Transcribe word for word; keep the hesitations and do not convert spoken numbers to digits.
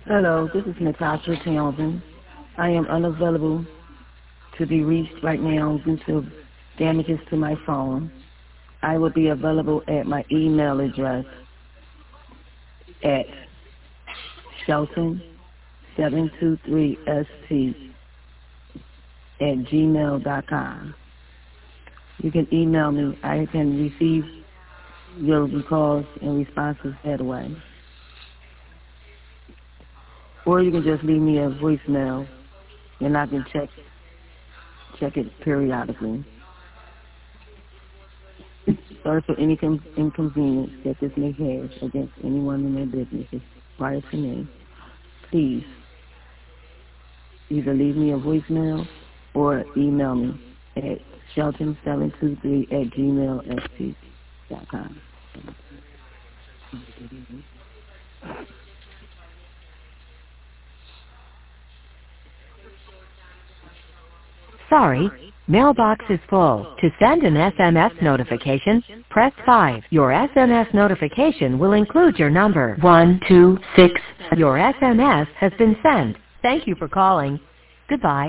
Hello, this is Natasha Townsend. I am unavailable to be reached right now due to damages to my phone. I will be available at my email address at shelton seven two three S T at gmail dot com. You can email me. I can receive your calls and responses that way. Or you can just leave me a voicemail and I can check check it periodically. Sorry for any com- inconvenience that this may have against anyone in their businesses prior to me. Please either leave me a voicemail or email me at shelton seven two three at gmail dot com. Sorry, mailbox is full. To send an S M S notification, press five. Your S M S notification will include your number. one two six. Your S M S has been sent. Thank you for calling. Goodbye.